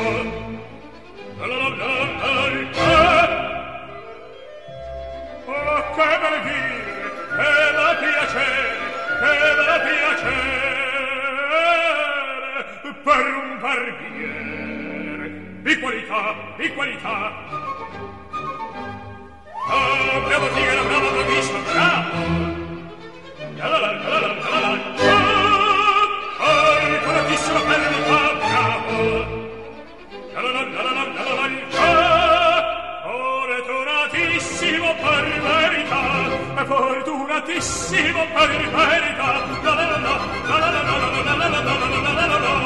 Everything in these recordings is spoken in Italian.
La la la la la la. Oh, che bel dire, che bel piacere, che bel piacere per un barbiere di qualità, di qualità. Oh, bravo tigre, bravo, bravissimo, bravo. La la la la la la la la. Oh, coratissimo per l'unità, bravo. La la la la la la la la la. Fortunatissimo per verità, fortunatissimo per verità. La la la la la la la la la la la la la la la.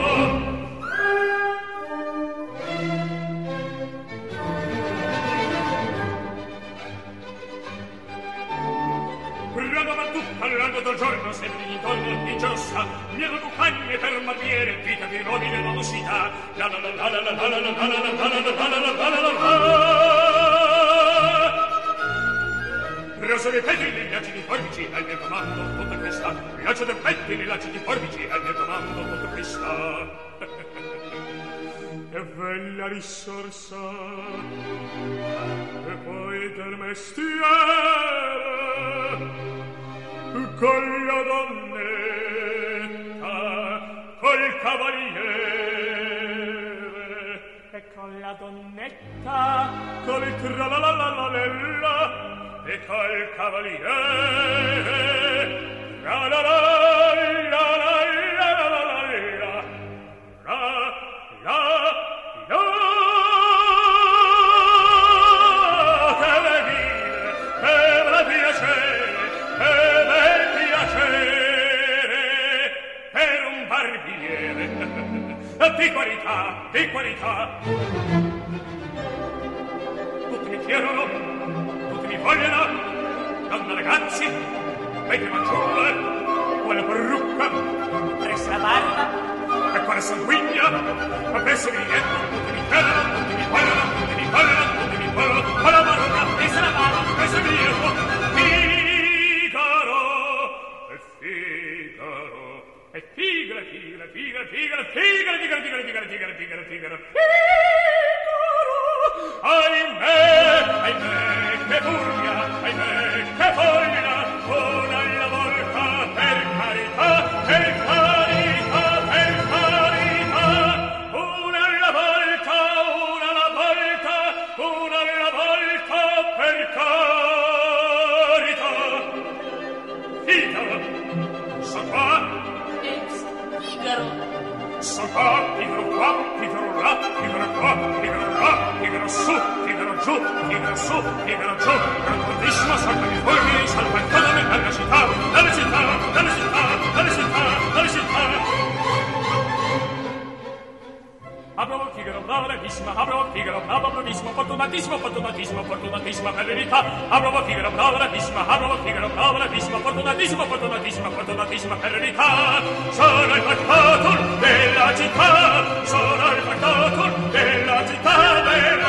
Parlando del giorno sempre intorno di giossa, miedo tu cagne per marmiere, vita di nobile velocità. La la la la la la la la la la la la la la la la. Rosa dei pettini, gli acidi forbici, al mio comando tutta questa. Lancio dei pettini, gli acidi forbici, al mio comando tutta questa. E bella risorsa, e poi del mestiere, con la donnetta, col cavaliere, e con la donnetta, col tralalalala, e col cavaliere, la la la la la la la la la la. Che bel dire, che bel piacere, che bel piacere per un barbiere di qualità, di qualità. Tutti mi chiedono, tutti mi vogliono, donne ragazzi, vecchie fanciulle, quale parrucca, pressa la barba, e quale sanguigna, a presso di niente, tutti mi chiedono, tutti mi vogliono, tutti mi vogliono, tutti mi vogliono, quale parrucca, pressa la barba, presso di niente, e tigre, tigre, tigre, tigre, tigre, tigre, tigre, tigre, tigre, tigre, tigre, Figaro! Ahimè, ahimè, che furia, ahimè, che foglia, una alla volta, per carità, per carità, per carità, una alla volta, una alla volta, una alla volta, per carità. Figaro! Sono qua! Sono qua, Figaro qua, Figaro là, Figaro qua, Figaro là, Figaro su, Figaro giù, Figaro su, Figaro giù, grandissimo salva di fulmini, salva il colore dalla città, dalle città, dalle città, dalle città, dalle città. Apro Figaro, brava, bravissima, apro Figaro, brava, bravissima, fortunatissimo, fortunatissimo, fortunatissima per verità. Apro Figaro, brava, bravissima, apro Figaro, brava, bravissima, fortunatissimo, fortunatissima, fortunatissima per verità. Sono il factatur della città, sono il factatur della città, della